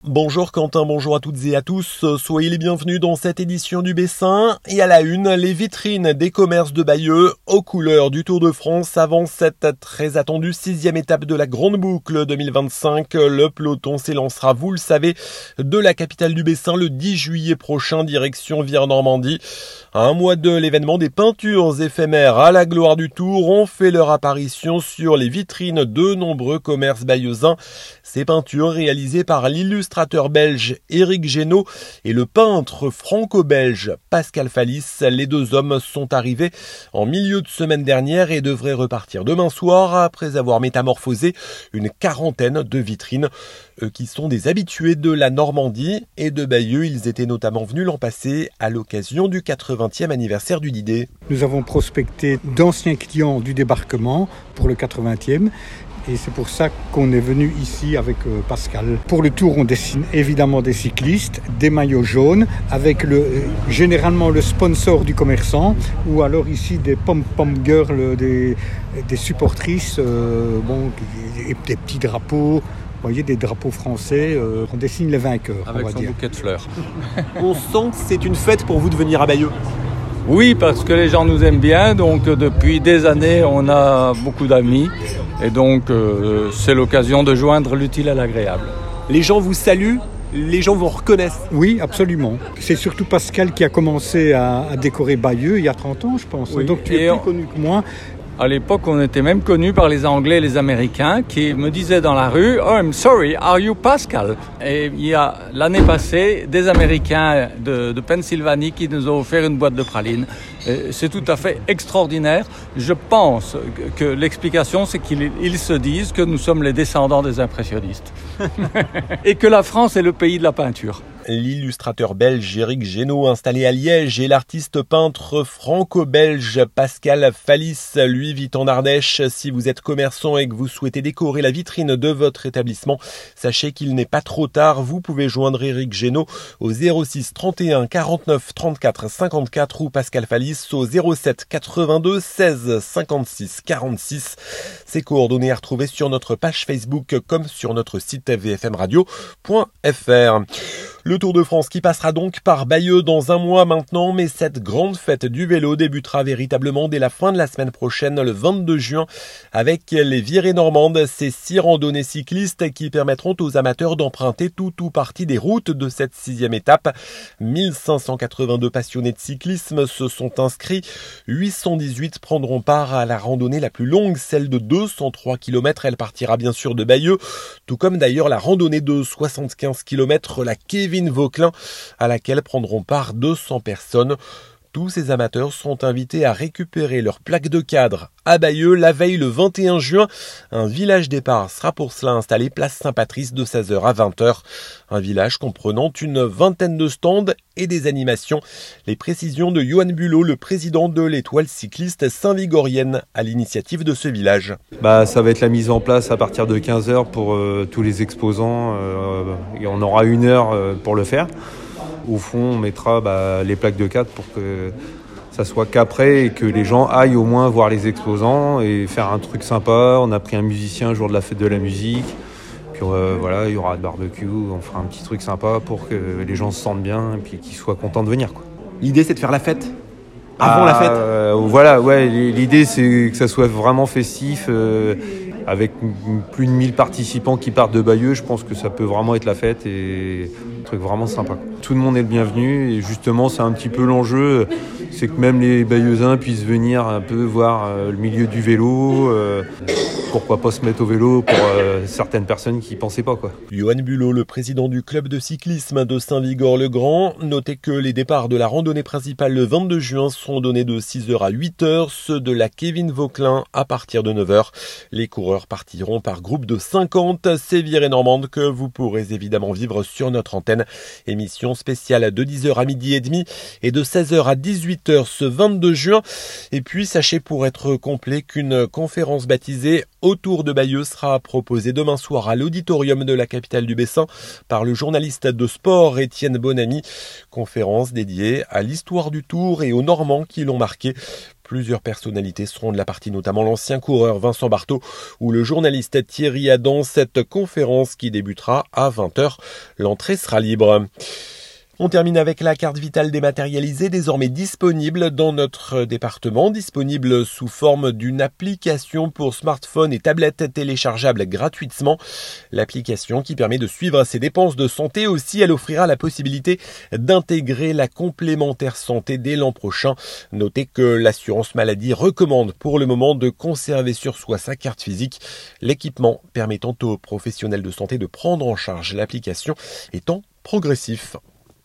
Bonjour Quentin, bonjour à toutes et à tous, soyez les bienvenus dans cette édition du Bessin. Et à la une, les vitrines des commerces de Bayeux aux couleurs du Tour de France avant cette très attendue 6e étape de la Grande Boucle 2025. Le peloton s'élancera, vous le savez, de la capitale du Bessin le 10 juillet prochain, direction Vire-Normandie. À un mois de l'événement, des peintures éphémères à la gloire du Tour ont fait leur apparition sur les vitrines de nombreux commerces bayeuxins. Ces peintures réalisées par l'illustrateur belge Éric Génaud et le peintre franco-belge Pascal Fallis. Les deux hommes sont arrivés en milieu de semaine dernière et devraient repartir demain soir après avoir métamorphosé une quarantaine de vitrines. Eux qui sont des habitués de la Normandie et de Bayeux, ils étaient notamment venus l'an passé à l'occasion du 80e anniversaire du Didet. Nous avons prospecté d'anciens clients du débarquement pour le 80e. Et c'est pour ça qu'on est venu ici avec Pascal. Pour le tour, on dessine évidemment des cyclistes, des maillots jaunes, avec généralement le sponsor du commerçant, ou alors ici des pom-pom girls, des supportrices, et des petits drapeaux. Vous voyez, des drapeaux français, on dessine les vainqueurs. Avec son bouquet de fleurs. On sent que c'est une fête pour vous de venir à Bayeux. Oui, parce que les gens nous aiment bien, donc depuis des années, on a beaucoup d'amis. Et donc, c'est l'occasion de joindre l'utile à l'agréable. Les gens vous saluent, les gens vous reconnaissent. Oui, absolument. C'est surtout Pascal qui a commencé à décorer Bayeux il y a 30 ans, je pense. Oui. Donc tu es plus connu que moi. À l'époque, on était même connus par les Anglais et les Américains qui me disaient dans la rue « Oh, I'm sorry, are you Pascal ?» Et il y a l'année passée des Américains de Pennsylvanie qui nous ont offert une boîte de pralines. Et c'est tout à fait extraordinaire. Je pense que l'explication, c'est qu'ils se disent que nous sommes les descendants des impressionnistes et que la France est le pays de la peinture. L'illustrateur belge Éric Génaud, installé à Liège, et l'artiste peintre franco-belge Pascal Fallis, lui, vit en Ardèche. Si vous êtes commerçant et que vous souhaitez décorer la vitrine de votre établissement, sachez qu'il n'est pas trop tard. Vous pouvez joindre Éric Génaud au 06 31 49 34 54 ou Pascal Fallis au 07 82 16 56 46. Ces coordonnées à retrouver sur notre page Facebook comme sur notre site vfmradio.fr. Le Tour de France qui passera donc par Bayeux dans un mois maintenant, mais cette grande fête du vélo débutera véritablement dès la fin de la semaine prochaine, le 22 juin, avec les virées normandes, ces 6 randonnées cyclistes qui permettront aux amateurs d'emprunter tout ou partie des routes de cette 6e étape. 1582 passionnés de cyclisme se sont inscrits, 818 prendront part à la randonnée la plus longue, celle de 203 km, elle partira bien sûr de Bayeux, tout comme d'ailleurs la randonnée de 75 km, la Kevin Vauquelin, à laquelle prendront part 200 personnes. Tous ces amateurs sont invités à récupérer leur plaque de cadre à Bayeux la veille le 21 juin. Un village départ sera pour cela installé place Saint-Patrice de 16h à 20h. Un village comprenant une vingtaine de stands et des animations. Les précisions de Johan Bulot, le président de l'étoile cycliste Saint-Vigorienne, à l'initiative de ce village. Ça va être la mise en place à partir de 15h pour tous les exposants. Et on aura 1 heure pour le faire. Au fond, on mettra les plaques de cadre pour que ça soit qu'après et que les gens aillent au moins voir les exposants et faire un truc sympa. On a pris un musicien le jour de la fête de la musique. Puis il y aura de barbecue, on fera un petit truc sympa pour que les gens se sentent bien et puis qu'ils soient contents de venir, quoi. L'idée, c'est de faire la fête avant la fête. L'idée, c'est que ça soit vraiment festif. Avec plus de 1000 participants qui partent de Bayeux, je pense que ça peut vraiment être la fête et un truc vraiment sympa. Tout le monde est le bienvenu et justement c'est un petit peu l'enjeu, c'est que même les Bayeuxins puissent venir un peu voir le milieu du vélo, pourquoi pas se mettre au vélo pour certaines personnes qui pensaient pas, quoi. Johan Bulot, le président du club de cyclisme de Saint-Vigor-le-Grand, notait que les départs de la randonnée principale le 22 juin seront donnés de 6h à 8h, ceux de la Kevin Vauquelin à partir de 9h. Les coureurs partiront par groupe de 50, ces virées normandes que vous pourrez évidemment vivre sur notre antenne. Émission spéciale de 10h à 12h30 et de 16h à 18h 18h ce 22 juin. Et puis sachez pour être complet qu'une conférence baptisée Autour de Bayeux sera proposée demain soir à l'auditorium de la capitale du Bessin par le journaliste de sport Étienne Bonamy. Conférence dédiée à l'histoire du Tour et aux Normands qui l'ont marqué. Plusieurs personnalités seront de la partie, notamment l'ancien coureur Vincent Barthaud ou le journaliste Thierry Adam. Cette conférence qui débutera à 20h. L'entrée sera libre. On termine avec la carte vitale dématérialisée, désormais disponible dans notre département, disponible sous forme d'une application pour smartphone et tablette téléchargeable gratuitement. L'application qui permet de suivre ses dépenses de santé aussi, elle offrira la possibilité d'intégrer la complémentaire santé dès l'an prochain. Notez que l'assurance maladie recommande pour le moment de conserver sur soi sa carte physique. L'équipement permettant aux professionnels de santé de prendre en charge l'application étant progressif.